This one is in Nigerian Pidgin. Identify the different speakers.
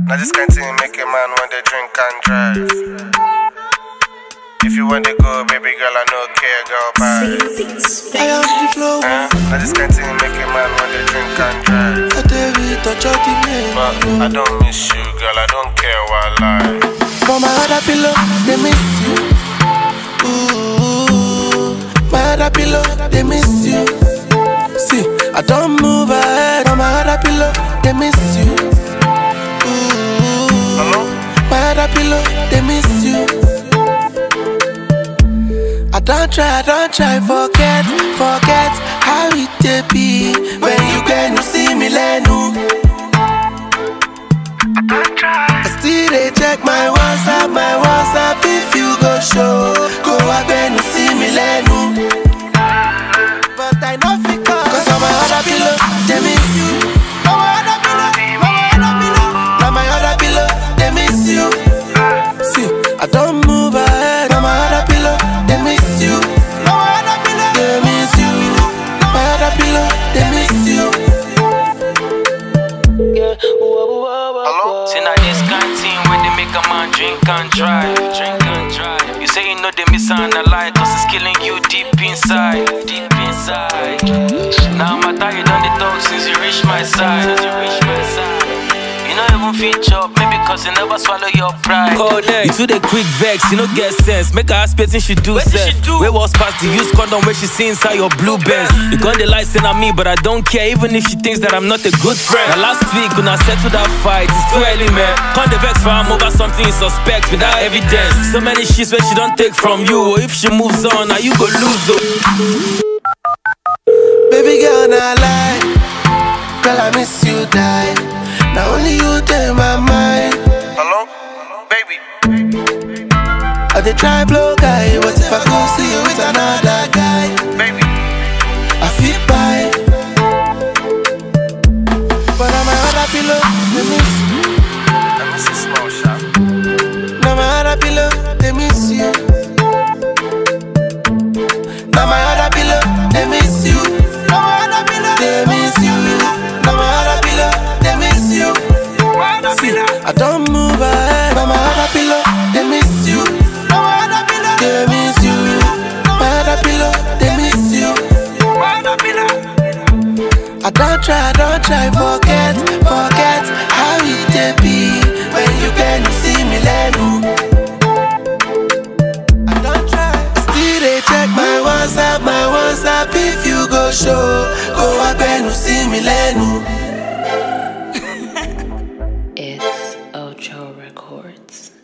Speaker 1: Now this kind of thing make a man when they drink and drive. If you want to go, baby girl, I no care, girl, bye.
Speaker 2: I am the flow.
Speaker 1: Now this kind of thing make a man when they drink and drive. But I don't miss you, girl, I don't care what I lie.
Speaker 2: For my other pillow, they miss you. Ooh, my other pillow, they miss you. See, I don't move ahead. On my other pillow, they miss you. Ooh,
Speaker 1: hello?
Speaker 2: my other pillow, they miss you. I don't try, forget how it dey be. When you can you see me lenu. I still dey check my WhatsApp if you go show. Go again you see me lenu. But I know fit cause on my other pillow, they miss you. Now my other pillow, they miss you. See, I don't move ahead. On my other pillow, they miss you. They miss you. My other pillow, they miss you.
Speaker 1: Hello?
Speaker 3: See now this kind thing when they make a man drink and drive. You say you know they miss on a lie, cause it's killing you deep inside. Now I'm tired, you done the talk since you reach my side. You know even feature up, maybe cause you never swallow your pride.
Speaker 4: You too the quick vex, you no get sense. Make her ask person she do sense. Where was past the use condom where she see inside your blue Benz. You got the lights in on me, but I don't care, even if she thinks that I'm not a good friend. Now last week when I settled that fight, it's too early, man. Can't the vex for I'm over something you suspect without evidence. So many shits where she don't take from you, or if she moves on, now you go lose.
Speaker 2: Baby girl, not lie. Girl, I miss you, die. Now only you take my mind.
Speaker 1: Hello? Baby?
Speaker 2: I dey try blow guy, but if I go see you with another guy,
Speaker 1: Baby?
Speaker 2: I feel bad. But on my other pillow, they miss you.
Speaker 1: I miss a small shop.
Speaker 2: Now my other pillow, they miss you. Now my other pillow, they miss you. They miss you. Now my other pillow, they miss you. See, I don't move ahead. Now my other pillow, they miss you. They miss you. My other pillow, they miss you. I don't try, forget how it dey be. When you can you see me lenu. I don't try. I still dey check my WhatsApp if you go show. Go again you see me lenu.
Speaker 5: It's Ocho Records.